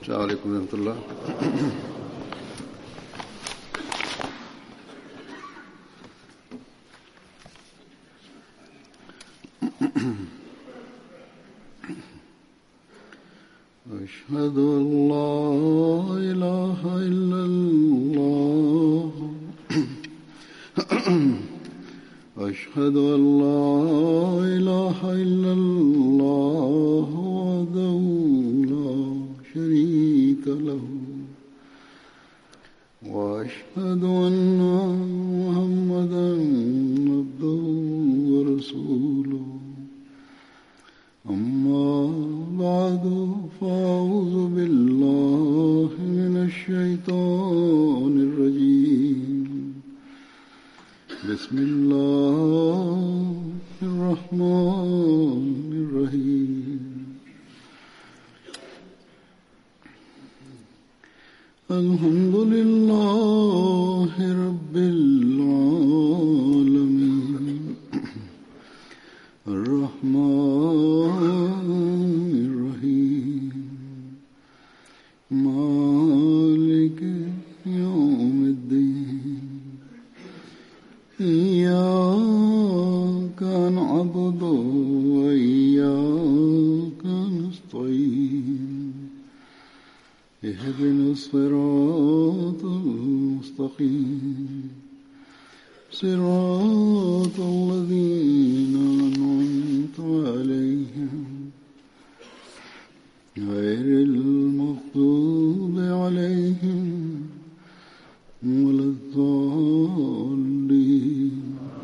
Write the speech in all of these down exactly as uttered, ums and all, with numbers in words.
السلام عليكم ورحمة الله. أشهد أن لا إله إلا الله أشهد أن لا إله إلا الله وحده لا شريك له وأشهد أن محمدا عبده ورسوله أما بعد فأعوذ بالله من الشيطان الرجيم بسم الله الرحمن الرحيم الحمد لله رب العالمين الرحمن الرحيم مالك يوم الدين إياك نعبد وإياك نستعين اهدنا الصراط المستقيم صراط الذين أنعمت عليهم غير المغضوب عليهم ولا الضالين.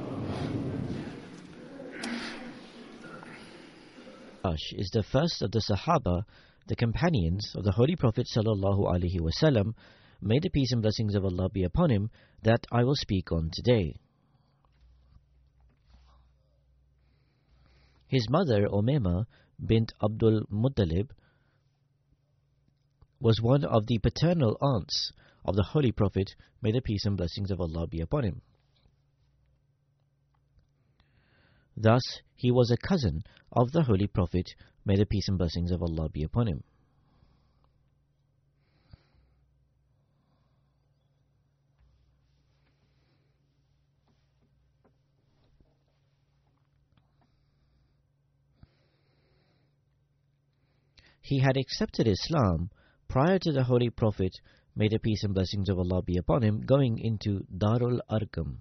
Is the first of the Sahaba, the companions of the Holy Prophet sallallahu alaihi wasallam, may the peace and blessings of Allah be upon him, that I will speak on today. His mother, Umayma bint Abdul Muttalib, was one of the paternal aunts of the Holy Prophet, may the peace and blessings of Allah be upon him. Thus, he was a cousin of the Holy Prophet, may the peace and blessings of Allah be upon him. He had accepted Islam prior to the Holy Prophet, may the peace and blessings of Allah be upon him, going into Darul Arqam.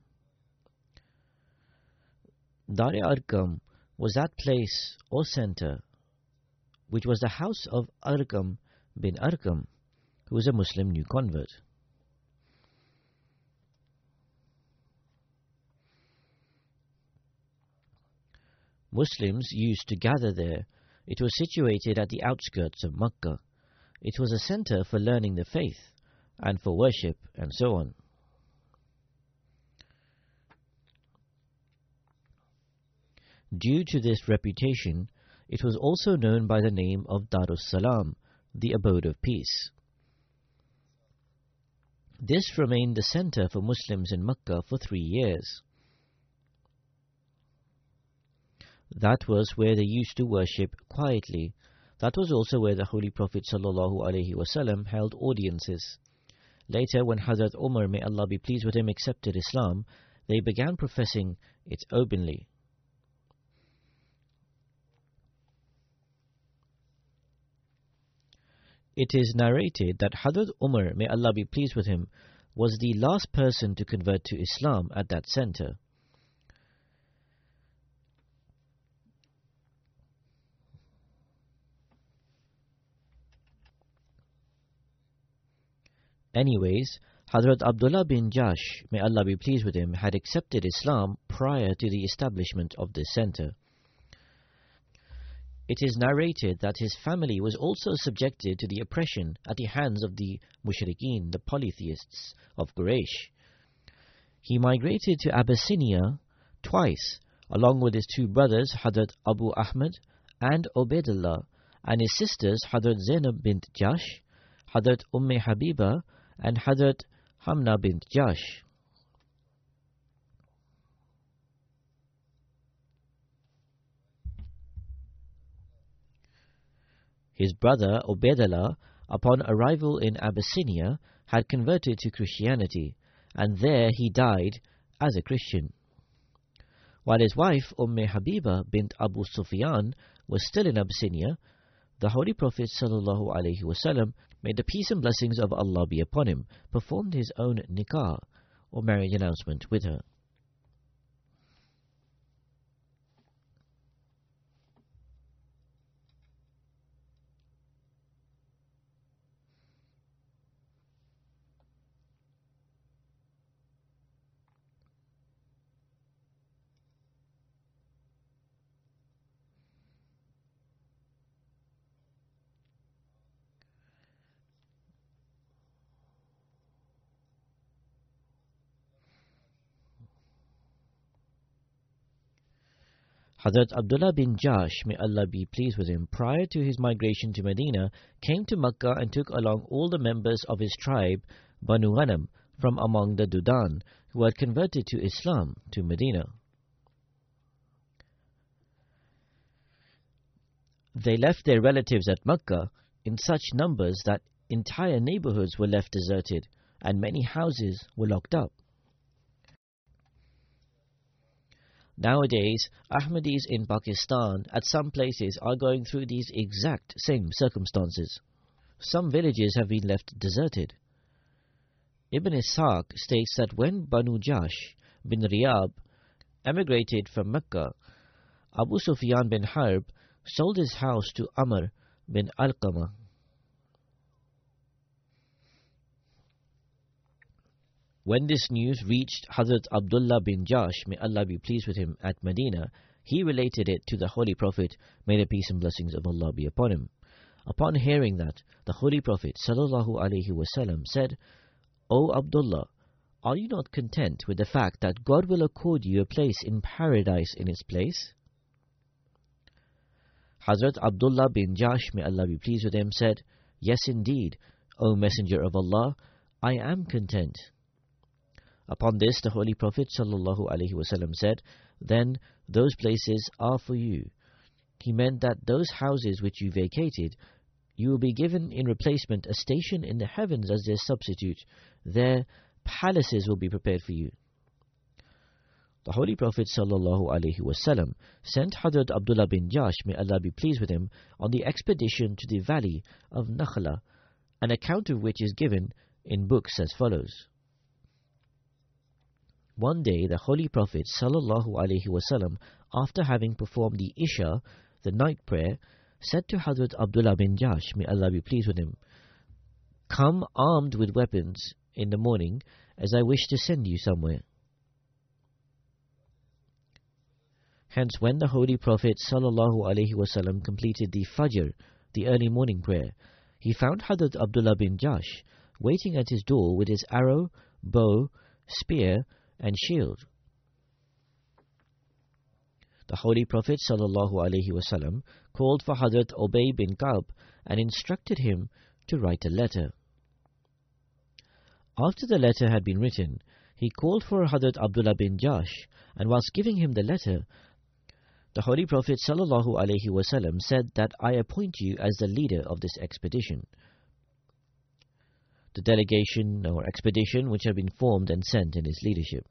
Darul Arqam was that place or center which was the house of Arqam bin Arqam, who was a Muslim new convert. Muslims used to gather there. It was situated at the outskirts of Makkah. It was a center for learning the faith and for worship and so on. Due to this reputation, it was also known by the name of Darus Salam, the abode of peace. This remained the center for Muslims in Makkah for three years. That was where they used to worship quietly. That was also where the Holy Prophet sallallahu alaihi wasallam held audiences. Later, when Hazrat Umar, may Allah be pleased with him, accepted Islam, they began professing it openly. It is narrated that Hazrat Umar, may Allah be pleased with him, was the last person to convert to Islam at that center. Anyways, Hazrat Abdullah bin Jash, may Allah be pleased with him, had accepted Islam prior to the establishment of this center. It is narrated that his family was also subjected to the oppression at the hands of the mushrikeen, the polytheists of Quraysh. He migrated to Abyssinia twice, along with his two brothers, Hazrat Abu Ahmad and Ubaidullah, and his sisters, Hazrat Zainab bint Jash, Hazrat Umm Habiba, and Hazrat Hamna bint Jash. His brother Ubaidullah upon arrival in Abyssinia, had converted to Christianity, and there he died as a Christian. While his wife Umm Habiba bint Abu Sufyan was still in Abyssinia, the Holy Prophet sallallahu alaihi wasallam, may the peace and blessings of Allah be upon him, performed his own nikah, or marriage announcement, with her. Hazrat Abdullah bin Jahsh, may Allah be pleased with him, prior to his migration to Medina, came to Makkah and took along all the members of his tribe, Banu Ghanam, from among the Dudan, who had converted to Islam, to Medina. They left their relatives at Makkah in such numbers that entire neighborhoods were left deserted, and many houses were locked up. Nowadays, Ahmadis in Pakistan at some places are going through these exact same circumstances. Some villages have been left deserted. Ibn Ishaq states that when Banu Jahsh bin Riyab emigrated from Mecca, Abu Sufyan bin Harb sold his house to Amr bin Alqamah. When this news reached Hazrat Abdullah bin Jahsh, may Allah be pleased with him, at Medina, he related it to the Holy Prophet, may the peace and blessings of Allah be upon him. Upon hearing that, the Holy Prophet sallallahu alaihi wasallam said, "O Abdullah, are you not content with the fact that God will accord you a place in paradise in its place?" Hazrat Abdullah bin Jahsh, may Allah be pleased with him, said, "Yes indeed, O Messenger of Allah, I am content." Upon this, the Holy Prophet sallallahu alaihi wasallam said, "Then those places are for you." He meant that those houses which you vacated, you will be given in replacement a station in the heavens as their substitute. There, palaces will be prepared for you. The Holy Prophet sallallahu alaihi wasallam sent Hazrat Abdullah bin Jahsh, may Allah be pleased with him, on the expedition to the valley of Nakhla, an account of which is given in books as follows. One day, the Holy Prophet sallallahu alaihi wasallam, after having performed the Isha, the night prayer, said to Hazrat Abdullah bin Jahsh, may Allah be pleased with him, "Come armed with weapons in the morning, as I wish to send you somewhere." Hence, when the Holy Prophet sallallahu alaihi wasallam completed the Fajr, the early morning prayer, he found Hazrat Abdullah bin Jahsh waiting at his door with his arrow, bow, spear, and shield. The Holy Prophet sallallahu alaihi wasallam called for Hazrat Ubay bin Ka'b and instructed him to write a letter. After the letter had been written, he called for Hazrat Abdullah bin Jahsh, and whilst giving him the letter, the Holy Prophet sallallahu alaihi wasallam said that I appoint you as the leader of this expedition. The delegation or expedition which had been formed and sent in his leadership.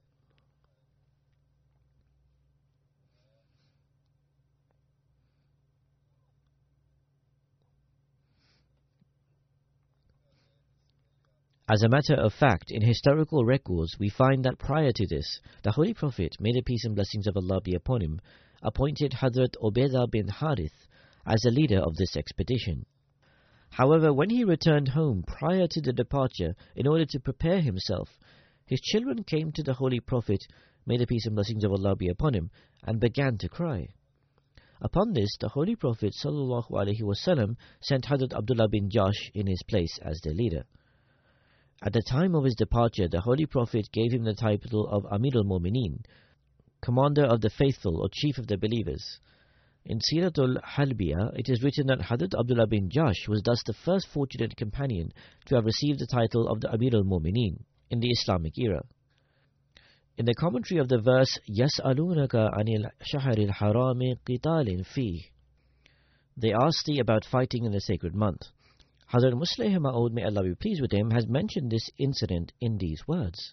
As a matter of fact, in historical records, we find that prior to this, the Holy Prophet, may the peace and blessings of Allah be upon him, appointed Hazrat Ubaidah bin Harith as the leader of this expedition. However, when he returned home prior to the departure in order to prepare himself, his children came to the Holy Prophet, may the peace and blessings of Allah be upon him, and began to cry. Upon this, the Holy Prophet sallallahu alaihi wasallam sent Hazrat Abdullah bin Jahsh in his place as their leader. At the time of his departure, the Holy Prophet gave him the title of Amir al-Mu'mineen, Commander of the Faithful or Chief of the Believers. In Siratul Halbiya, it is written that Hazrat Abdullah bin Jahsh was thus the first fortunate companion to have received the title of the Amir al-Mu'mineen in the Islamic era. In the commentary of the verse, يَسْأَلُونَكَ عَنِ الشَّهْرِ الْحَرَامِ قِتَالٍ فِيهِ, they ask thee about fighting in the sacred month. Hazrat Musleh Ma'ud, may Allah be pleased with him, has mentioned this incident in these words.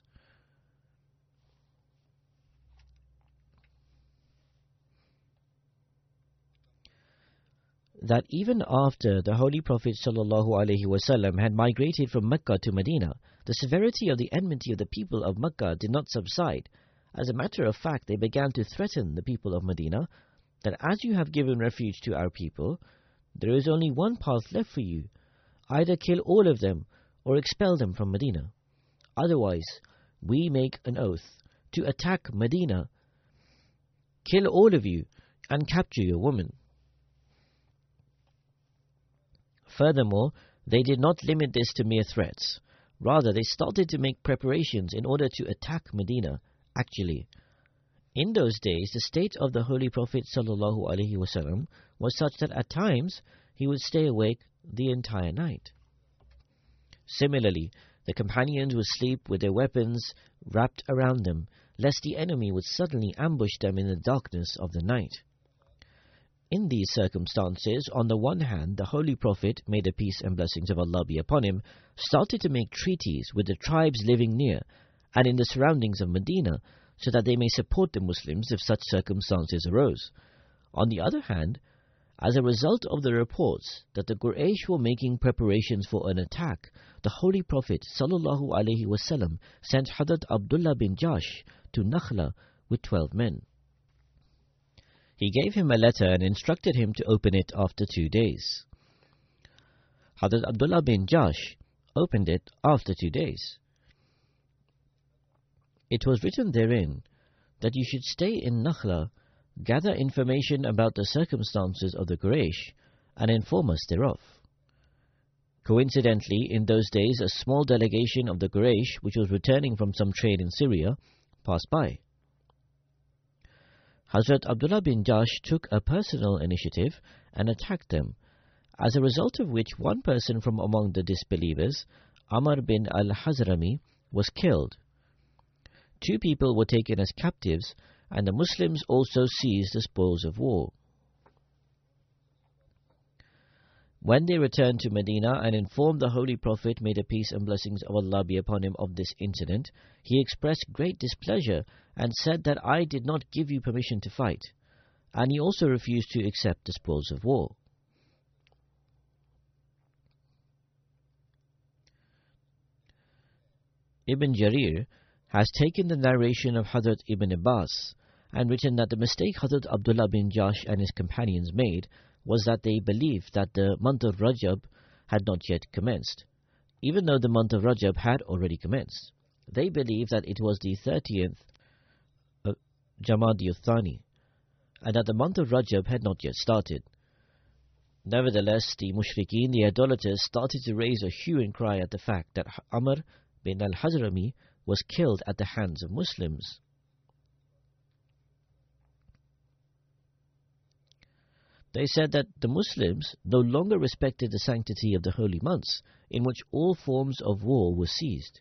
That even after the Holy Prophet ﷺ had migrated from Mecca to Medina, the severity of the enmity of the people of Mecca did not subside. As a matter of fact, they began to threaten the people of Medina that as you have given refuge to our people, there is only one path left for you. Either kill all of them or expel them from Medina. Otherwise, we make an oath to attack Medina, kill all of you, and capture your women. Furthermore, they did not limit this to mere threats. Rather, they started to make preparations in order to attack Medina. Actually, in those days, the state of the Holy Prophet ﷺ was such that at times he would stay awake the entire night. Similarly, the companions would sleep with their weapons wrapped around them, lest the enemy would suddenly ambush them in the darkness of the night. In these circumstances, on the one hand, the Holy Prophet, may the peace and blessings of Allah be upon him, started to make treaties with the tribes living near and in the surroundings of Medina, so that they may support the Muslims if such circumstances arose. On the other hand, as a result of the reports that the Quraysh were making preparations for an attack, the Holy Prophet ﷺ sent Hazrat Abdullah bin Jahsh to Nakhla with twelve men. He gave him a letter and instructed him to open it after two days. Hazrat Abdullah bin Jahsh opened it after two days. It was written therein that you should stay in Nakhla, gather information about the circumstances of the Quraysh, and inform us thereof. Coincidentally, in those days, a small delegation of the Quraysh, which was returning from some trade in Syria, passed by. Hazrat Abdullah bin Jahsh took a personal initiative and attacked them, as a result of which one person from among the disbelievers, Amr bin al-Hazrami, was killed. Two people were taken as captives, and the Muslims also seized the spoils of war. When they returned to Medina and informed the Holy Prophet, may the peace and blessings of Allah be upon him, of this incident, he expressed great displeasure and said that I did not give you permission to fight, and he also refused to accept the spoils of war. Ibn Jarir has taken the narration of Hazrat Ibn Abbas and written that the mistake Hazrat Abdullah bin Jahsh and his companions made was that they believed that the month of Rajab had not yet commenced, even though the month of Rajab had already commenced. They believed that it was the thirtieth of Jamadi al-Thani, and that the month of Rajab had not yet started. Nevertheless, the mushrikeen, the idolaters, started to raise a hue and cry at the fact that Amr bin al-Hazrami was killed at the hands of Muslims. They said that the Muslims no longer respected the sanctity of the holy months, in which all forms of war were seized.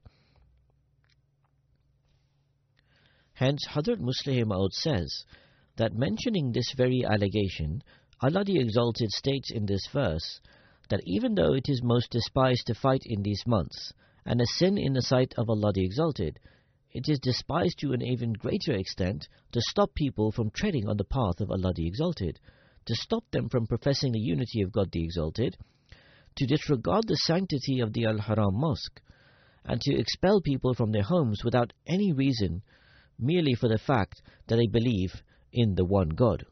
Hence, Hazrat Musleh Ma'ud says that mentioning this very allegation, Allah the Exalted states in this verse that even though it is most despised to fight in these months, and a sin in the sight of Allah the Exalted, it is despised to an even greater extent to stop people from treading on the path of Allah the Exalted, to stop them from professing the unity of God the Exalted, to disregard the sanctity of the Al-Haram Mosque, and to expel people from their homes without any reason, merely for the fact that they believe in the one God.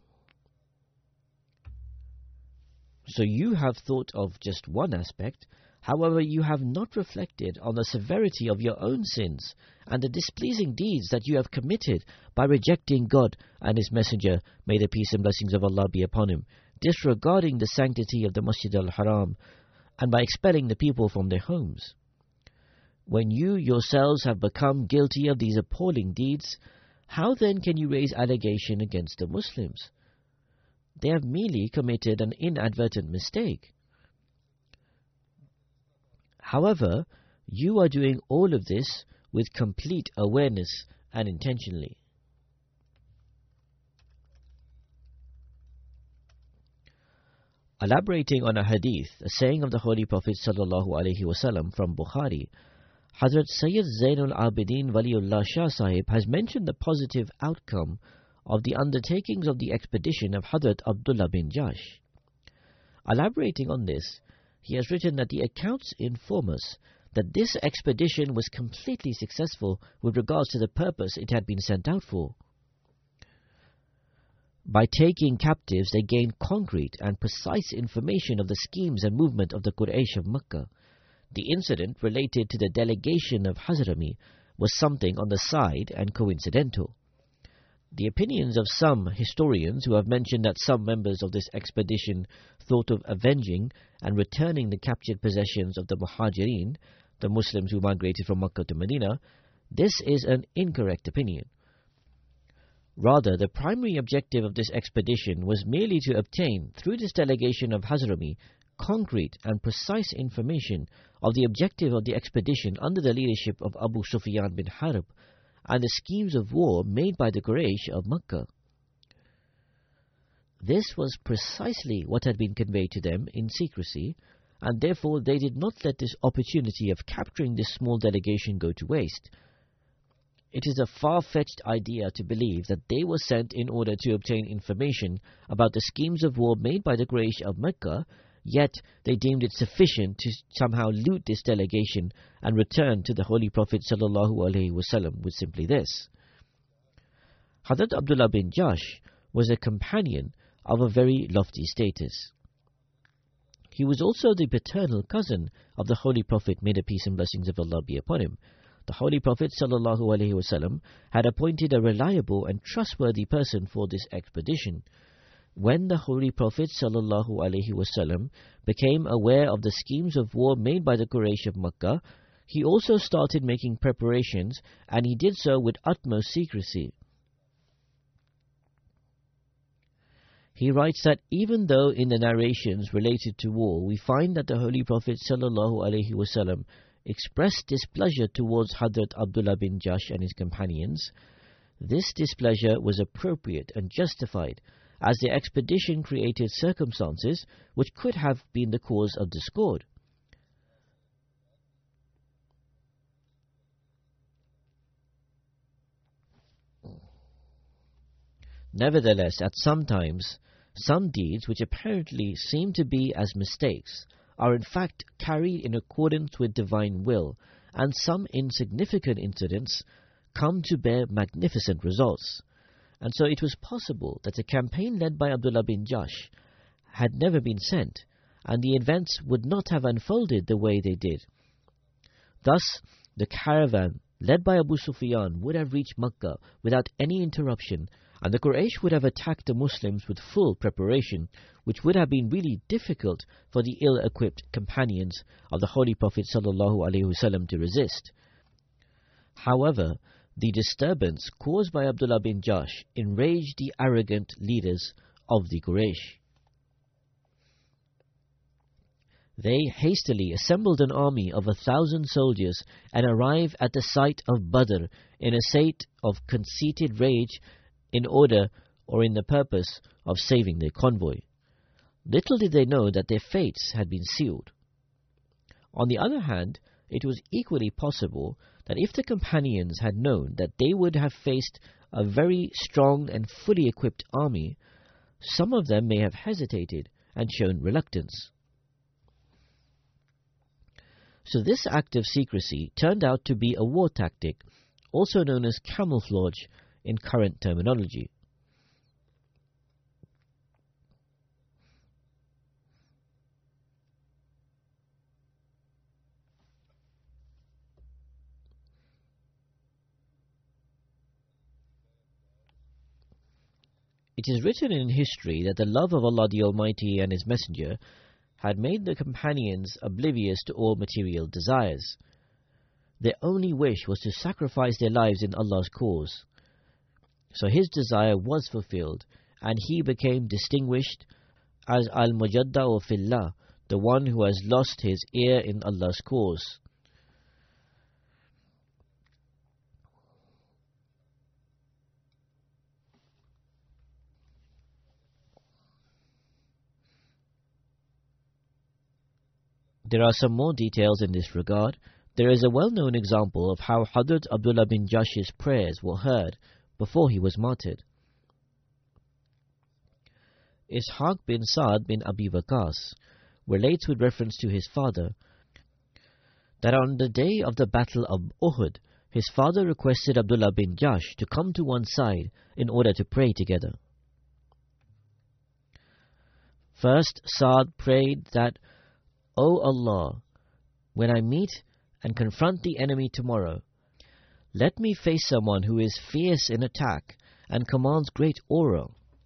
So you have thought of just one aspect. However, you have not reflected on the severity of your own sins and the displeasing deeds that you have committed by rejecting God and His Messenger, may the peace and blessings of Allah be upon him, disregarding the sanctity of the Masjid al-Haram, and by expelling the people from their homes. When you yourselves have become guilty of these appalling deeds, how then can you raise allegation against the Muslims? They have merely committed an inadvertent mistake. However, you are doing all of this with complete awareness and intentionally. Elaborating on a hadith, a saying of the Holy Prophet sallallahu alaihi wasallam from Bukhari, Hazrat Sayyid Zainul Abidin Waliullah Shah Sahib has mentioned the positive outcome of the undertakings of the expedition of Hazrat Abdullah bin Jash. Elaborating on this, he has written that the accounts inform us that this expedition was completely successful with regards to the purpose it had been sent out for. By taking captives, they gained concrete and precise information of the schemes and movement of the Quraysh of Makkah. The incident related to the delegation of Hazrami was something on the side and coincidental. The opinions of some historians who have mentioned that some members of this expedition thought of avenging and returning the captured possessions of the Muhajirin, the Muslims who migrated from Makkah to Medina, this is an incorrect opinion. Rather, the primary objective of this expedition was merely to obtain, through this delegation of Hazrami, concrete and precise information of the objective of the expedition under the leadership of Abu Sufyan bin Harb and the schemes of war made by the Quraysh of Makkah. This was precisely what had been conveyed to them in secrecy, and therefore they did not let this opportunity of capturing this small delegation go to waste. It is a far-fetched idea to believe that they were sent in order to obtain information about the schemes of war made by the Quraysh of Mecca, yet they deemed it sufficient to somehow loot this delegation and return to the Holy Prophet sallallahu alaihi wasallam with simply this. Hazrat Abdullah bin Jash was a companion of a very lofty status. He was also the paternal cousin of the Holy Prophet, may the peace and blessings of Allah be upon him. The Holy Prophet sallallahu alaihi wasallam had appointed a reliable and trustworthy person for this expedition. When the Holy Prophet sallallahu alaihi wasallam became aware of the schemes of war made by the Quraysh of Makkah, he also started making preparations, and he did so with utmost secrecy. He writes that even though in the narrations related to war we find that the Holy Prophet sallallahu alaihi wasallam expressed displeasure towards Hazrat Abdullah bin Jash and his companions, this displeasure was appropriate and justified, as the expedition created circumstances which could have been the cause of discord. Nevertheless, at some times, some deeds which apparently seem to be as mistakes are in fact carried in accordance with divine will, and some insignificant incidents come to bear magnificent results. And so it was possible that a campaign led by Abdullah bin Jash had never been sent, and the events would not have unfolded the way they did. Thus, the caravan led by Abu Sufyan would have reached Makkah without any interruption, and the Quraysh would have attacked the Muslims with full preparation, which would have been really difficult for the ill-equipped companions of the Holy Prophet sallallahu alaihi wasallam to resist. However, the disturbance caused by Abdullah bin Jash enraged the arrogant leaders of the Quraysh. They hastily assembled an army of a thousand soldiers and arrived at the site of Badr in a state of conceited rage in order or in the purpose of saving their convoy. Little did they know that their fates had been sealed. On the other hand, it was equally possible that if the companions had known that they would have faced a very strong and fully equipped army, some of them may have hesitated and shown reluctance. So this act of secrecy turned out to be a war tactic, also known as camouflage in current terminology. It is written in history that the love of Allah the Almighty and His Messenger had made the companions oblivious to all material desires. Their only wish was to sacrifice their lives in Allah's cause. So his desire was fulfilled, and he became distinguished as Al-Mujadda'u Fillah, the one who has lost his ear in Allah's cause. There are some more details in this regard. There is a well-known example of how Hazrat Abdullah bin Jash's prayers were heard before he was martyred. Ishaq bin Sa'd bin Abi Waqas relates with reference to his father that on the day of the battle of Uhud, his father requested Abdullah bin Jash to come to one side in order to pray together. First, Sa'd prayed that, O Allah, when I meet and confront the enemy tomorrow, let me face someone who is fierce in attack and commands great aura.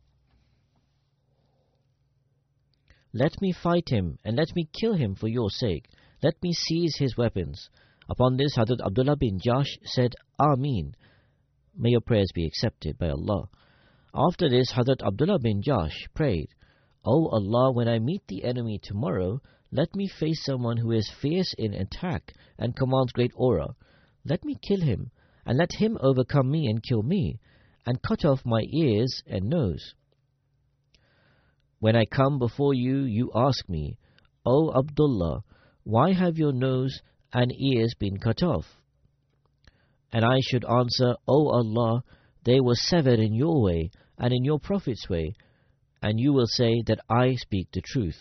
Let me fight him and let me kill him for your sake. Let me seize his weapons. Upon this, Hazrat Abdullah bin Jash said, Ameen. May your prayers be accepted by Allah. After this, Hazrat Abdullah bin Jash prayed, O Allah, when I meet the enemy tomorrow, let me face someone who is fierce in attack and commands great aura. Let me kill him, and let him overcome me and kill me, and cut off my ears and nose. When I come before you, you ask me, O Abdullah, why have your nose and ears been cut off? And I should answer, O Allah, they were severed in your way and in your Prophet's way, and you will say that I speak the truth.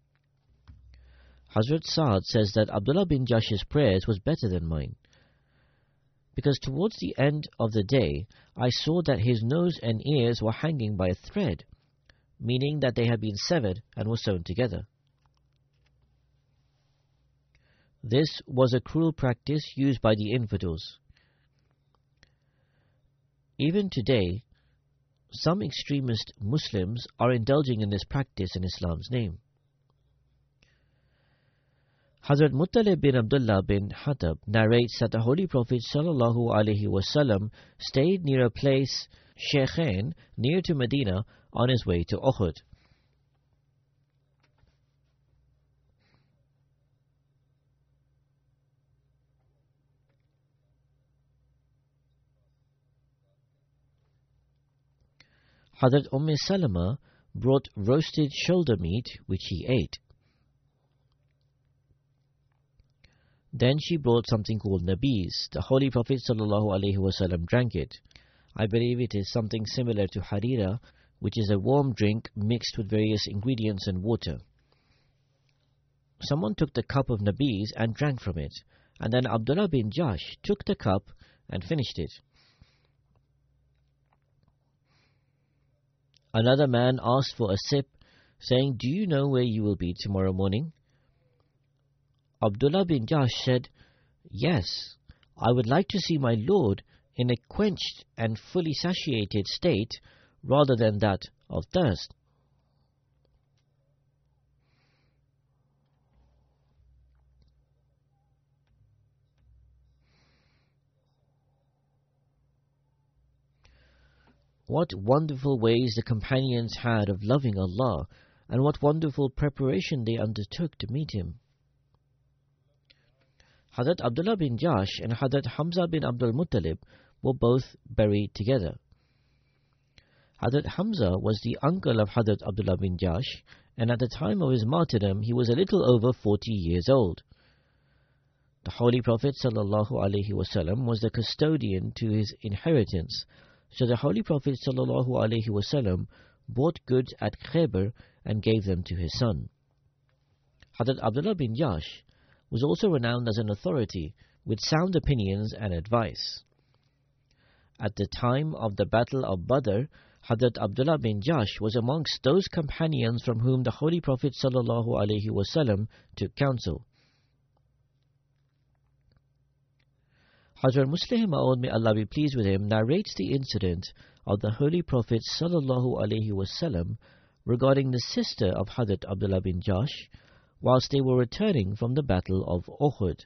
Hazrat Sa'd says that Abdullah bin Jash's prayers was better than mine, because towards the end of the day, I saw that his nose and ears were hanging by a thread, meaning that they had been severed and were sewn together. This was a cruel practice used by the infidels. Even today, some extremist Muslims are indulging in this practice in Islam's name. Hazrat Muttalib bin Abdullah bin Hattab narrates that the Holy Prophet sallallahu alaihi wasallam stayed near a place, Sheikhain, near to Medina, on his way to Uhud. Hazrat Umm Salama brought roasted shoulder meat, which he ate. Then she brought something called nabiz. The Holy Prophet sallallahu alaihi wasallam drank it. I believe it is something similar to harira, which is a warm drink mixed with various ingredients and water. Someone took the cup of nabiz and drank from it, and then Abdullah bin Jash took the cup and finished it. Another man asked for a sip, saying, Do you know where you will be tomorrow morning? Abdullah bin Jash said, Yes, I would like to see my Lord in a quenched and fully satiated state rather than that of thirst. What wonderful ways the companions had of loving Allah, and what wonderful preparation they undertook to meet Him. Hazrat Abdullah bin Jash and Hazrat Hamza bin Abdul Muttalib were both buried together. Hazrat Hamza was the uncle of Hazrat Abdullah bin Jash, and at the time of his martyrdom he was a little over forty years old. The Holy Prophet sallallahu alaihi wasallam was the custodian to his inheritance, so the Holy Prophet sallallahu alaihi wasallam bought goods at Khaybar and gave them to his son. Hazrat Abdullah bin Jash was also renowned as an authority with sound opinions and advice. At the time of the Battle of Badr, Hazrat Abdullah bin Jash was amongst those companions from whom the Holy Prophet sallallahu alaihi wasallam took counsel. Hazrat Muslim Ma'ud, may Allah be pleased with him, narrates the incident of the Holy Prophet sallallahu alaihi wasallam regarding the sister of Hazrat Abdullah bin Jash whilst they were returning from the Battle of Uhud.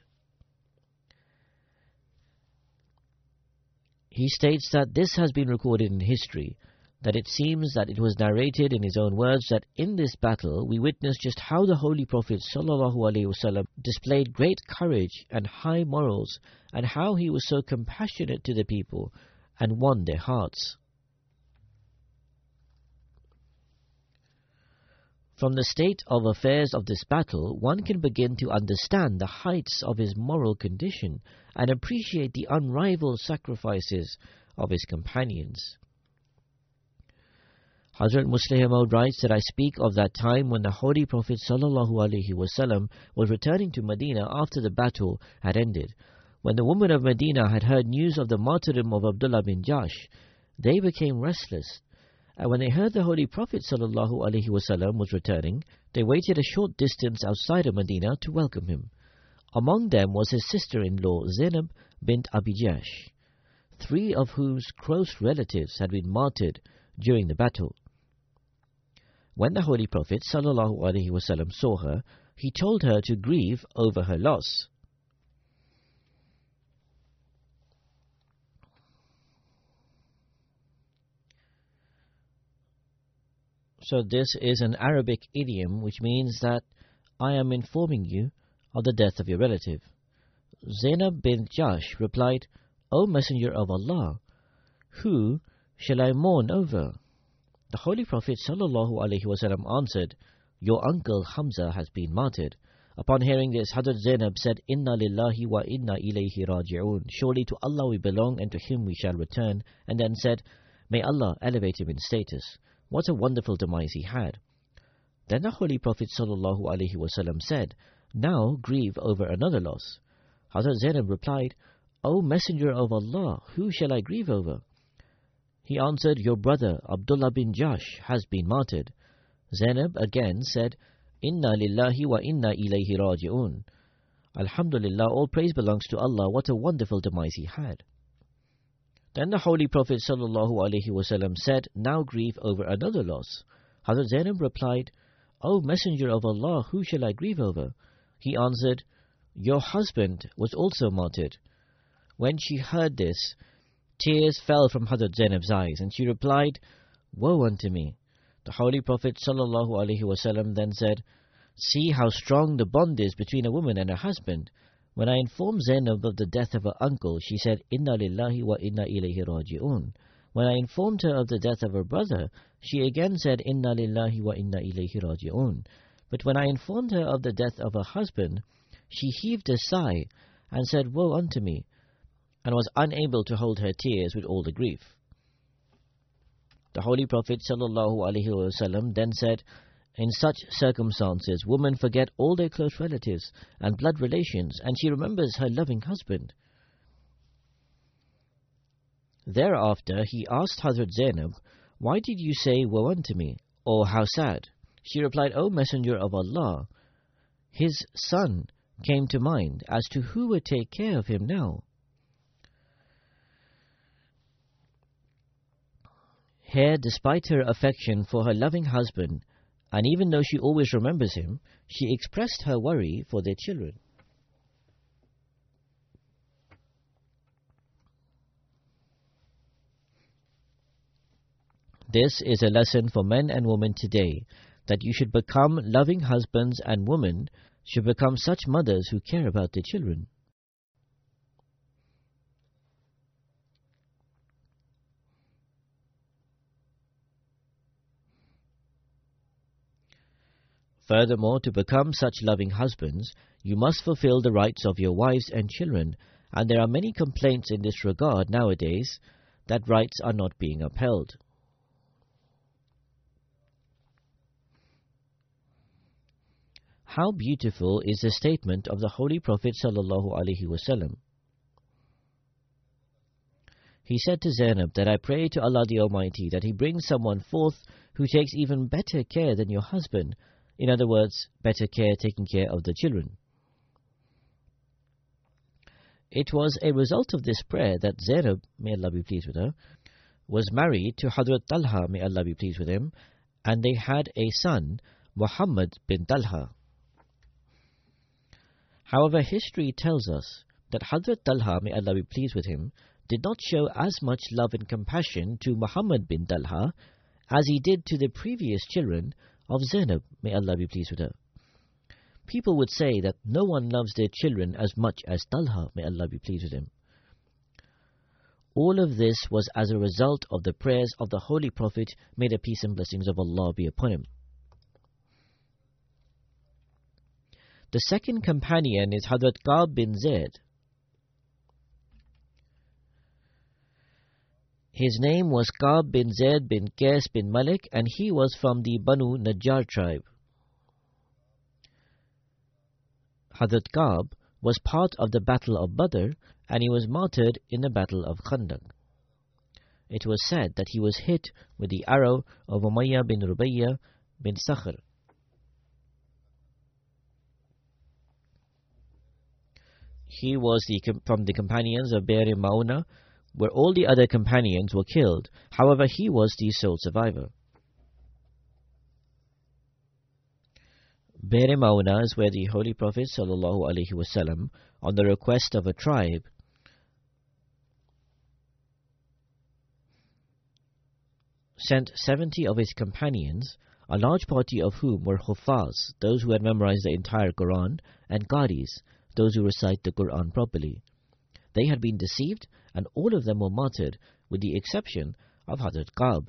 He states that this has been recorded in history, that it seems that it was narrated in his own words that in this battle we witnessed just how the Holy Prophet sallallahu alaihi wasallam displayed great courage and high morals, and how he was so compassionate to the people and won their hearts. From the state of affairs of this battle, one can begin to understand the heights of his moral condition and appreciate the unrivaled sacrifices of his companions. Hazrat Muslih Maud writes that I speak of that time when the Holy Prophet ﷺ was returning to Medina after the battle had ended. When the women of Medina had heard news of the martyrdom of Abdullah bin Jahsh, they became restless. And when they heard the Holy Prophet ﷺ was returning, they waited a short distance outside of Medina to welcome him. Among them was his sister-in-law Zainab bint Abi Jahsh, three of whose close relatives had been martyred during the battle. When the Holy Prophet ﷺ saw her, he told her to grieve over her loss. So this is an Arabic idiom which means that I am informing you of the death of your relative. Zainab bint Jahsh replied, O Messenger of Allah, who shall I mourn over? The Holy Prophet ﷺ answered, Your uncle Hamza has been martyred. Upon hearing this, Hazrat Zainab said, Inna lillahi wa inna ilayhi raji'un. Surely to Allah we belong and to Him we shall return. And then said, May Allah elevate him in status. What a wonderful demise he had. Then the Holy Prophet ﷺ said, Now grieve over another loss. Hazrat Zainab replied, O Messenger of Allah, who shall I grieve over? He answered, Your brother Abdullah bin Jahsh has been martyred. Zainab again said, Inna lillahi wa inna ilayhi raji'un. Alhamdulillah, all praise belongs to Allah. What a wonderful demise he had. Then the Holy Prophet ﷺ said, Now grieve over another loss. Hazrat Zainab replied, O Messenger of Allah, who shall I grieve over? He answered, Your husband was also martyred. When she heard this, tears fell from Hazrat Zainab's eyes, and she replied, Woe unto me! The Holy Prophet ﷺ then said, See how strong the bond is between a woman and her husband. When I informed Zainab of the death of her uncle, she said, Inna lillahi wa inna ilayhi raji'un. When I informed her of the death of her brother, she again said, Inna lillahi wa inna ilayhi raji'un. But when I informed her of the death of her husband, she heaved a sigh and said, Woe unto me, and was unable to hold her tears with all the grief. The Holy Prophet ﷺ then said, In such circumstances, women forget all their close relatives and blood relations, and she remembers her loving husband. Thereafter, he asked Hazrat Zainab, Why did you say, Woe unto me? Or how sad? She replied, O Messenger of Allah, his son came to mind as to who would take care of him now. Here, despite her affection for her loving husband, and even though she always remembers him, she expressed her worry for their children. This is a lesson for men and women today, that you should become loving husbands, and women should become such mothers who care about their children. Furthermore, to become such loving husbands, you must fulfill the rights of your wives and children, and there are many complaints in this regard nowadays that rights are not being upheld. How beautiful is the statement of the Holy Prophet ﷺ. He said to Zainab that I pray to Allah the Almighty that He brings someone forth who takes even better care than your husband. In other words, better care taking care of the children. It was a result of this prayer that Zainab, may Allah be pleased with her, was married to Hazrat Talha, may Allah be pleased with him, and they had a son, Muhammad bin Talha. However, history tells us that Hazrat Talha, may Allah be pleased with him, did not show as much love and compassion to Muhammad bin Talha as he did to the previous children of Zainab, may Allah be pleased with her. People would say that no one loves their children as much as Talha, may Allah be pleased with him. All of this was as a result of the prayers of the Holy Prophet, may the peace and blessings of Allah be upon him. The second companion is Hazrat Ka'b bin Zayd. His name was Ka'b bin Zayd bin Qais bin Malik, and he was from the Banu Najjar tribe. Hazrat Ka'b was part of the Battle of Badr, and he was martyred in the Battle of Khandaq. It was said that he was hit with the arrow of Umayyah bin Rubayya bin Sakhr. He was the, from the companions of Bir Mauna, where all the other companions were killed. However, he was the sole survivor. Bir Mauna is where the Holy Prophet ﷺ, on the request of a tribe, sent seventy of his companions, a large party of whom were Hufaz, those who had memorized the entire Quran, and Qadis, those who recite the Quran properly. They had been deceived, and all of them were martyred, with the exception of Hazrat Ka'b.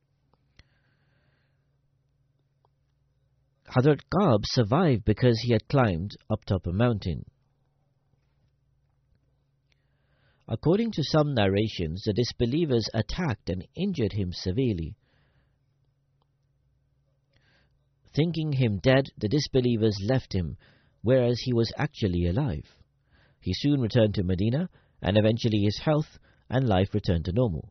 Hazrat Ka'b survived because he had climbed up top a mountain. According to some narrations, the disbelievers attacked and injured him severely. Thinking him dead, the disbelievers left him, whereas he was actually alive. He soon returned to Medina, and eventually his health and life returned to normal.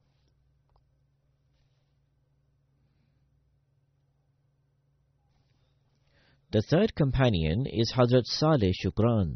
The third companion is Hazrat Saleh Shukran.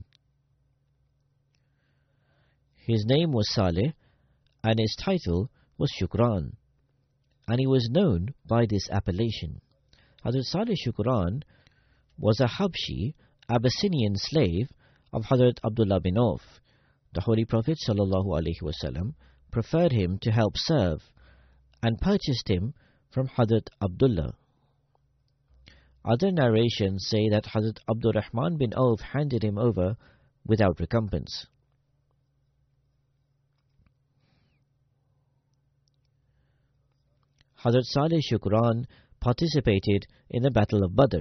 His name was Saleh, and his title was Shukran, and he was known by this appellation. Hazrat Saleh Shukran was a Habshi, Abyssinian slave of Hazrat Abdullah bin Auf. The Holy Prophet ﷺ preferred him to help serve and purchased him from Hazrat Abdullah. Other narrations say that Hazrat Abdur Rahman bin Auf handed him over without recompense. Hazrat Saleh Shukran participated in the Battle of Badr.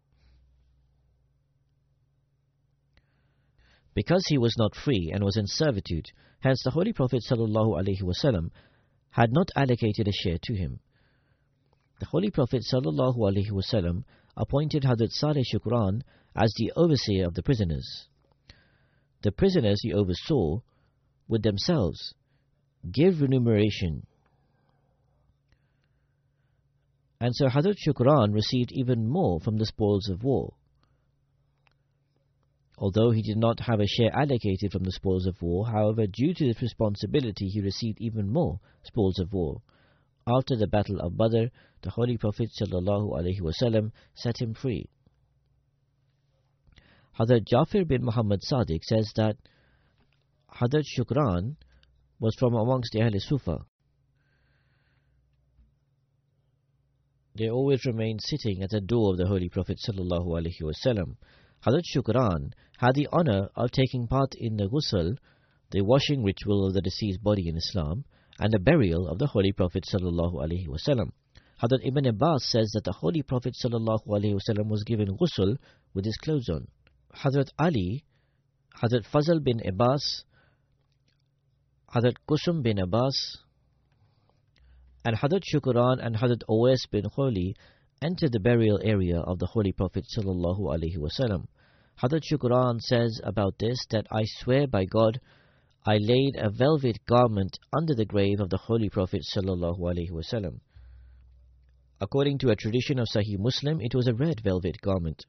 Because he was not free and was in servitude, hence the Holy Prophet ﷺ had not allocated a share to him. The Holy Prophet ﷺ appointed Hazrat Saleh Shukran as the overseer of the prisoners. The prisoners he oversaw would themselves give remuneration, and so Hazrat Shukran received even more from the spoils of war. Although he did not have a share allocated from the spoils of war, however, due to this responsibility, he received even more spoils of war. After the Battle of Badr, the Holy Prophet ﷺ set him free. Hazrat Jafir bin Muhammad Sadiq says that Hazrat Shukran was from amongst the Ahl Sufa. They always remained sitting at the door of the Holy Prophet ﷺ. Hazrat Shukran had the honor of taking part in the ghusl, the washing ritual of the deceased body in Islam, and the burial of the Holy Prophet ﷺ. Hazrat Ibn Abbas says that the Holy Prophet ﷺ was given ghusl with his clothes on. Hazrat Ali, Hazrat Fazl bin Abbas, Hazrat Qusum bin Abbas, and Hazrat Shukran and Hazrat Uwais bin Kholi entered the burial area of the Holy Prophet ﷺ. Hazrat Shukran says about this that I swear by God, I laid a velvet garment under the grave of the Holy Prophet ﷺ. According to a tradition of Sahih Muslim, it was a red velvet garment.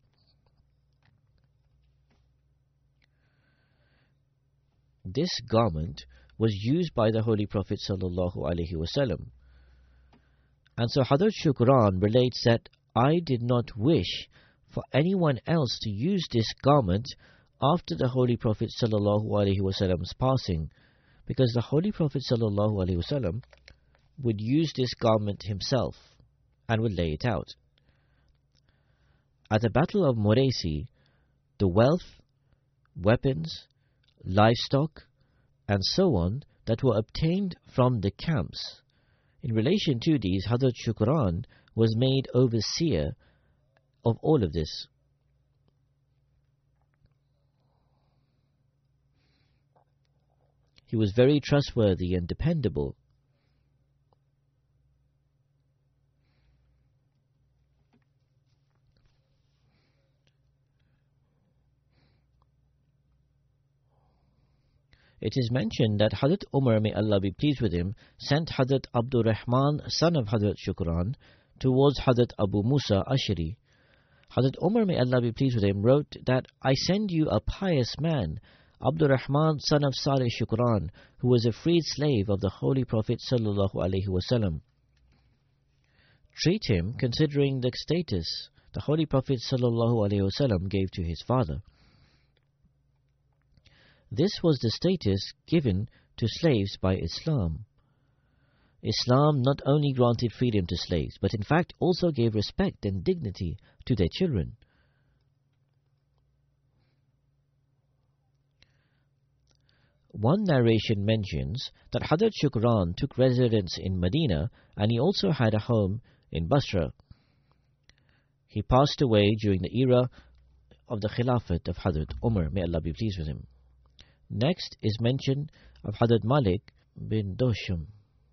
This garment was used by the Holy Prophet ﷺ. And so Hazrat Shukran relates that I did not wish for anyone else to use this garment after the Holy Prophet ﷺ's passing, because the Holy Prophet ﷺ would use this garment himself and would lay it out. At the Battle of Muraisi, the wealth, weapons, livestock, and so on that were obtained from the camps, in relation to these, Hazrat Shukran was made overseer of all of this. He was very trustworthy and dependable. It is mentioned that Hazrat Umar, may Allah be pleased with him, sent Hazrat Abdul Rahman, son of Hazrat Shukran, towards Hazrat Abu Musa Ashari. Hazrat Umar, may Allah be pleased with him, wrote that, I send you a pious man, Abdul Rahman, son of Salih Shukran, who was a freed slave of the Holy Prophet sallallahu alaihi wasallam. Treat him considering the status the Holy Prophet sallallahu alaihi wasallam gave to his father. This was the status given to slaves by Islam. Islam not only granted freedom to slaves, but in fact also gave respect and dignity to their children. One narration mentions that Hazrat Shukran took residence in Medina and he also had a home in Basra. He passed away during the era of the Khilafat of Hazrat Umar, may Allah be pleased with him. Next is mention of Hazrat Malik bin Dosham.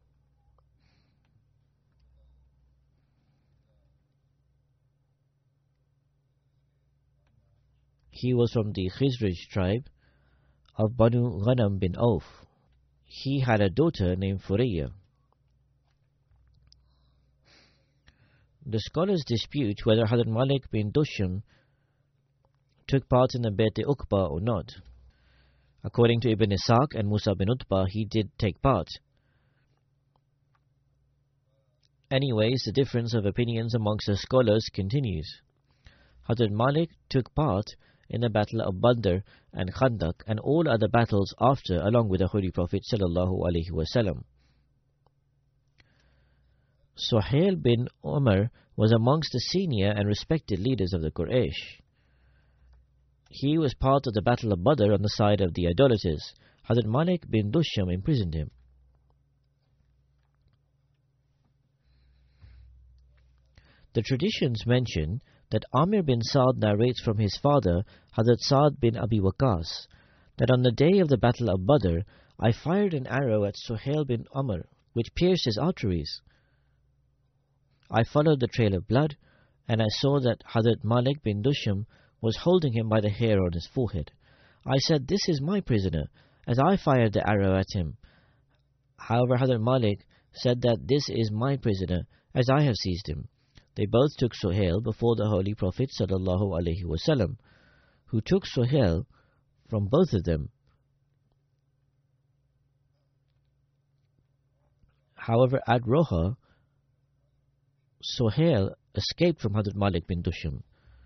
He was from the Khizraj tribe of Banu Ghanam bin Auf. He had a daughter named Furaya. The scholars dispute whether Hazrat Malik bin Dosham took part in the Bayt Uqba or not. According to Ibn Ishaq and Musa bin Utbah, he did take part. Anyways, the difference of opinions amongst the scholars continues. Hazrat Malik took part in the battle of Badr and Khandaq and all other battles after, along with the Holy Prophet sallallahu alaihi wasallam. Suhail bin Umar was amongst the senior and respected leaders of the Quraysh. He was part of the battle of Badr on the side of the idolaters. Hazrat Malik bin Dosham imprisoned him. The traditions mention that Amir bin Saad narrates from his father, Hazrat Saad bin Abi Waqas, that on the day of the battle of Badr, I fired an arrow at Suhail bin Umar, which pierced his arteries. I followed the trail of blood, and I saw that Hazrat Malik bin Dosham was holding him by the hair on his forehead. I said, this is my prisoner, as I fired the arrow at him. However, Hazrat Malik said that this is my prisoner, as I have seized him. They both took Suhail before the Holy Prophet sallallahu alaihi wasallam, who took Suhail from both of them. However, at Roha, Suhail escaped from Hazrat Malik bin Dosham.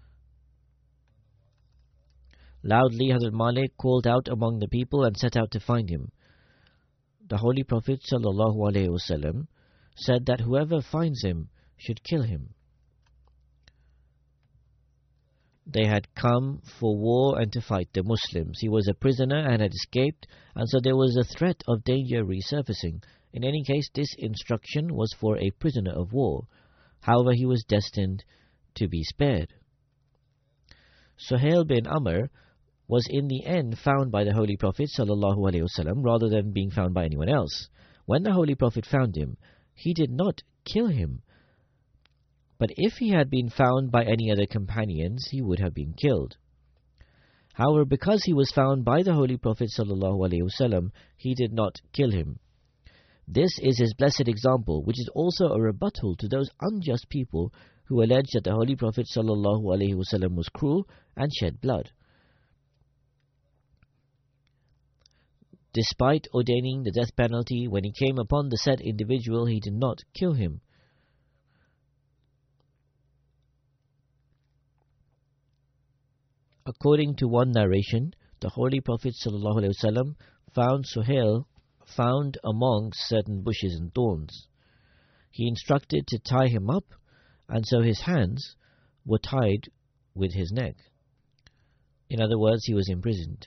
Loudly, Hazrat Malik called out among the people and set out to find him. The Holy Prophet sallallahu alaihi wasallam said that whoever finds him should kill him. They had come for war and to fight the Muslims. He was a prisoner and had escaped, and so there was a threat of danger resurfacing. In any case, this instruction was for a prisoner of war. However, he was destined to be spared. Suhail bin Amr was in the end found by the Holy Prophet sallallahu alaihi wasallam rather than being found by anyone else. When the Holy Prophet found him, he did not kill him. But if he had been found by any other companions, he would have been killed. However, because he was found by the Holy Prophet sallallahu alaihi wasallam, he did not kill him. This is his blessed example, which is also a rebuttal to those unjust people who allege that the Holy Prophet sallallahu alaihi wasallam was cruel and shed blood. Despite ordaining the death penalty, when he came upon the said individual, he did not kill him. According to one narration, the Holy Prophet ﷺ found Suhail found among certain bushes and thorns. He instructed to tie him up, and so his hands were tied with his neck. In other words, he was imprisoned.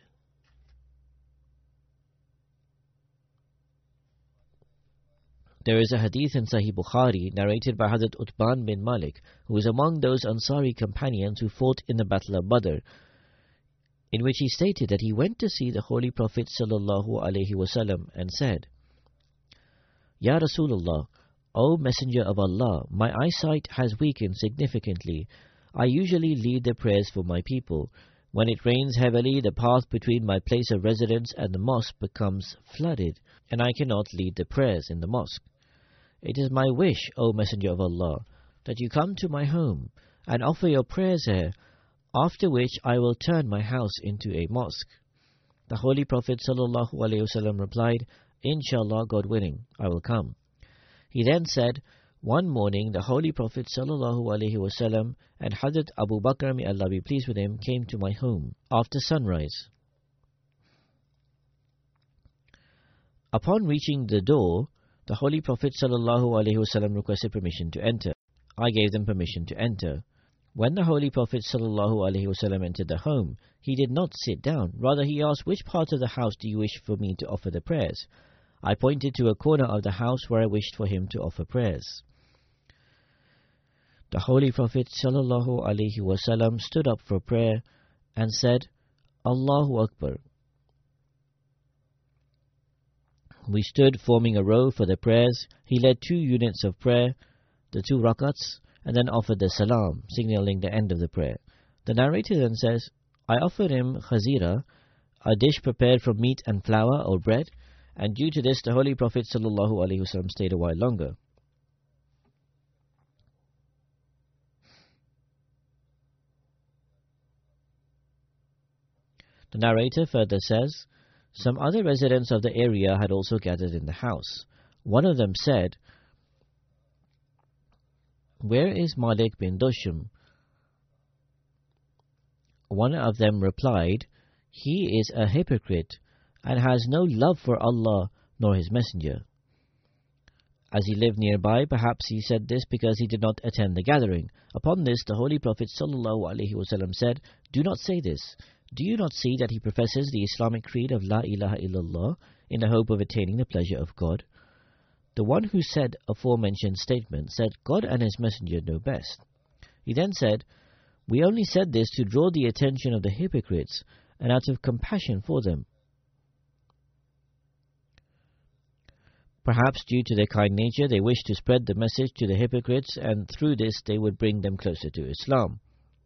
There is a hadith in Sahih Bukhari narrated by Hazrat Utban bin Malik, who was among those Ansari companions who fought in the Battle of Badr. in which he stated that he went to see the Holy Prophet sallallahu alaihi wasallam and said, Ya Rasulullah, O Messenger of Allah, my eyesight has weakened significantly. I usually lead the prayers for my people. When it rains heavily, the path between my place of residence and the mosque becomes flooded, and I cannot lead the prayers in the mosque. It is my wish, O Messenger of Allah, that you come to my home and offer your prayers here, after which I will turn my house into a mosque. The Holy Prophet sallallahu alaihi wasallam replied, Inshallah, God willing, I will come. He then said, one morning the Holy Prophet sallallahu alaihi wasallam and Hazrat Abu Bakr, may Allah be pleased with him, came to my home after sunrise. Upon reaching the door, the Holy Prophet sallallahu alaihi wasallam requested permission to enter. I gave them permission to enter. When the Holy Prophet sallallahu alaihi wasallam entered the home, he did not sit down. Rather, he asked, which part of the house do you wish for me to offer the prayers? I pointed to a corner of the house where I wished for him to offer prayers. The Holy Prophet sallallahu alaihi wasallam stood up for prayer and said, Allahu Akbar. We stood forming a row for the prayers. He led two units of prayer, the two rakats, and then offered the salam, signaling the end of the prayer. The narrator then says, I offered him khazira, a dish prepared from meat and flour or bread, and due to this the Holy Prophet sallallahu alaihi wasallam stayed a while longer. The narrator further says, some other residents of the area had also gathered in the house. One of them said, where is Malik bin Dushum? One of them replied, he is a hypocrite and has no love for Allah nor His Messenger. As he lived nearby, perhaps he said this because he did not attend the gathering. Upon this, the Holy Prophet sallallahu alaihi wasallam said, do not say this. Do you not see that he professes the Islamic creed of La ilaha illallah in the hope of attaining the pleasure of God? The one who said aforementioned statement said, God and His Messenger know best. He then said, we only said this to draw the attention of the hypocrites and out of compassion for them. Perhaps due to their kind nature, they wished to spread the message to the hypocrites, and through this they would bring them closer to Islam.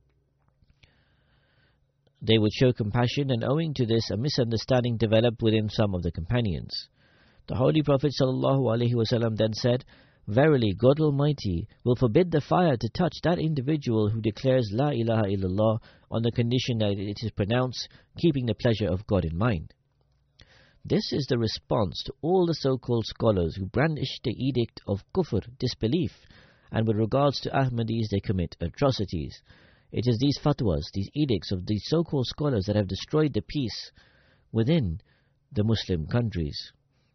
They would show compassion, and owing to this, a misunderstanding developed within some of the companions. The Holy Prophet sallallahu alaihi wasallam then said, verily, God Almighty will forbid the fire to touch that individual who declares La ilaha illallah on the condition that it is pronounced keeping the pleasure of God in mind. This is the response to all the so-called scholars who brandish the edict of kufr, disbelief, and with regards to Ahmadis they commit atrocities. It is these fatwas, these edicts of these so-called scholars that have destroyed the peace within the Muslim countries.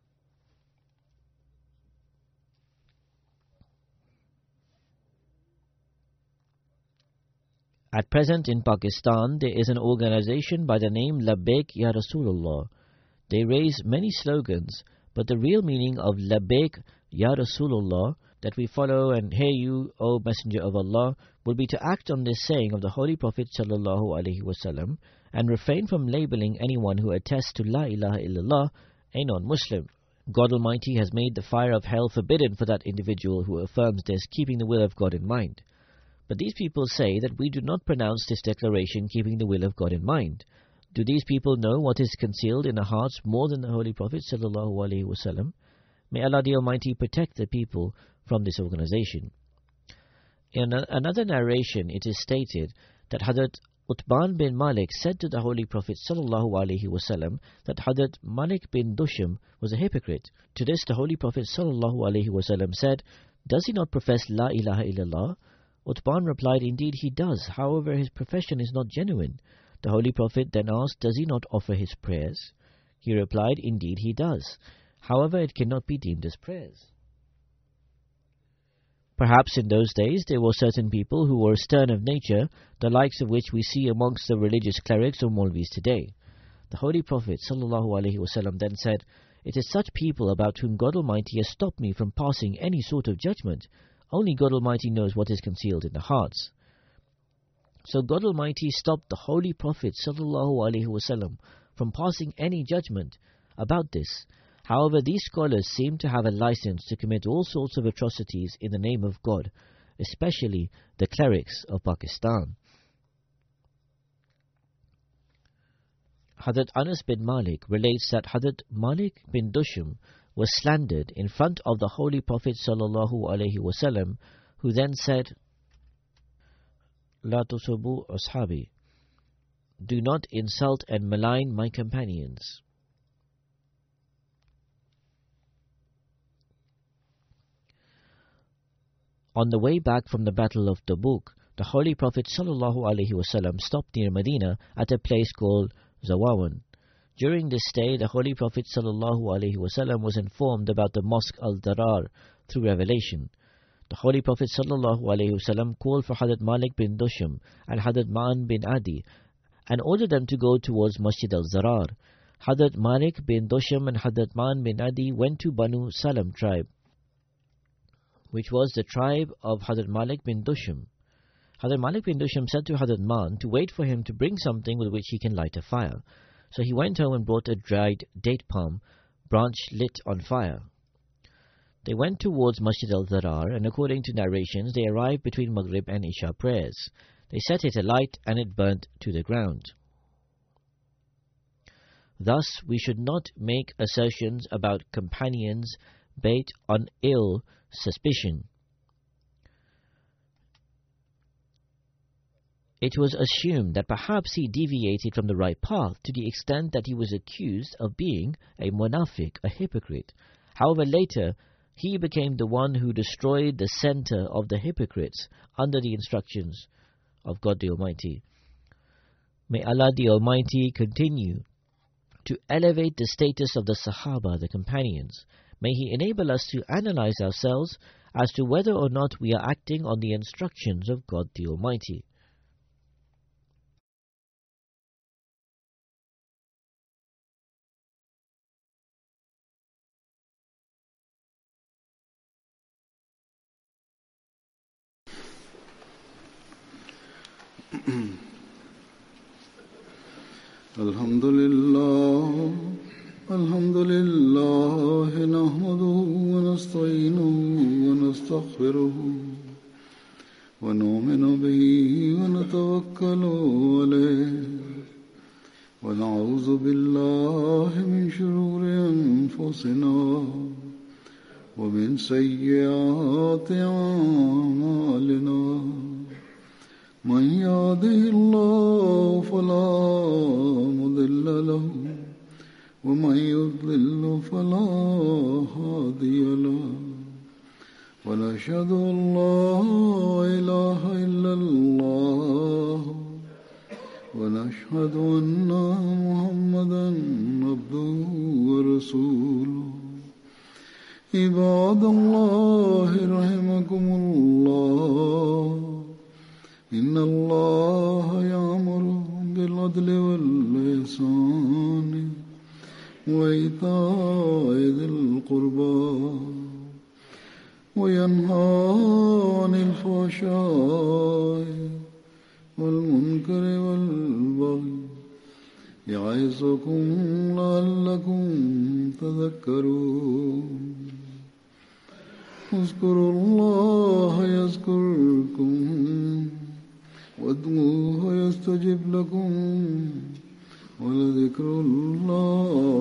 At present in Pakistan, there is an organization by the name Labbaik Ya Rasulullah. They raise many slogans, but the real meaning of Labbaik Ya Rasulullah, that we follow and hear you, O Messenger of Allah, will be to act on this saying of the Holy Prophet sallallahu alaihi wasallam and refrain from labeling anyone who attests to La ilaha illallah a non-Muslim. God Almighty has made the fire of hell forbidden for that individual who affirms this, keeping the will of God in mind. But these people say that we do not pronounce this declaration keeping the will of God in mind. Do these people know what is concealed in the hearts more than the Holy Prophet sallallahu alaihi wasallam? May Allah the Almighty protect the people from this organization. In another narration, it is stated that Hazrat Utban bin Malik said to the Holy Prophet sallallahu alaihi wasallam that Hazrat Malik bin Dushum was a hypocrite. To this, the Holy Prophet sallallahu alaihi wasallam said, does he not profess La ilaha illallah? Utban replied, indeed he does, however his profession is not genuine. The Holy Prophet then asked, does he not offer his prayers? He replied, indeed he does, however it cannot be deemed as prayers. Perhaps in those days there were certain people who were stern of nature, the likes of which we see amongst the religious clerics or Maulvis today. The Holy Prophet sallallahu alaihi wasallam then said, it is such people about whom God Almighty has stopped me from passing any sort of judgment. Only God Almighty knows what is concealed in the hearts. So God Almighty stopped the Holy Prophet sallallahu alaihi wasallam from passing any judgment about this. However, these scholars seem to have a license to commit all sorts of atrocities in the name of God, especially the clerics of Pakistan. Hazrat Anas bin Malik relates that Hazrat Malik bin Dushum was slandered in front of the Holy Prophet sallallahu alaihi wasallam, who then said, La tusubu ashabi, do not insult and malign my companions. On the way back from the Battle of Tabuk, the Holy Prophet sallallahu alaihi wasallam stopped near Medina at a place called Zawawan. During this stay, the Holy Prophet sallallahu alaihi wasallam was informed about the Mosque al-Darar through revelation. The Holy Prophet sallallahu alaihi wasallam called for Hazrat Malik bin Dushum and Hazrat Ma'an bin Adi and ordered them to go towards Masjid al-Zarar. Hazrat Malik bin Dushum and Hazrat Ma'an bin Adi went to Banu Salam tribe, which was the tribe of Hazrat Malik bin Dushum. Hazrat Malik bin Dushum said to Hazrat Ma'an to wait for him to bring something with which he can light a fire. So he went home and brought a dried date palm branch lit on fire. They went towards Masjid al-Zarar, and according to narrations, they arrived between Maghrib and Isha prayers. They set it alight, and it burnt to the ground. Thus, we should not make assertions about companions based on ill suspicion. It was assumed that perhaps he deviated from the right path to the extent that he was accused of being a munafiq, a hypocrite. However, later, he became the one who destroyed the center of the hypocrites under the instructions of God the Almighty. May Allah the Almighty continue to elevate the status of the Sahaba, the companions. May He enable us to analyze ourselves as to whether or not we are acting on the instructions of God the Almighty. Alhamdulillah, Alhamdulillah, nahmaduhu wa nasta'inuhu wa nastaghfiruhu wa nu'minu bihi wa natawakkalu alayhi wa na'udhu billahi min shururi anfusina wa min sayyiati a'malina. من يهده الله فلا مضل له ومن يضلل فلا هادي له ونشهد أن لا إله إلا الله ونشهد أن محمدا عبده ورسوله عباد الله رحمكم الله إن الله يأمر بالعدل والإحسان وإيتاء ذي القربى وينهى عن الفحشاء والمنكر والبغي يعظكم لعلكم تذكرون اذكروا الله يذكركم وادعوه يستجب لكم ولذكر الله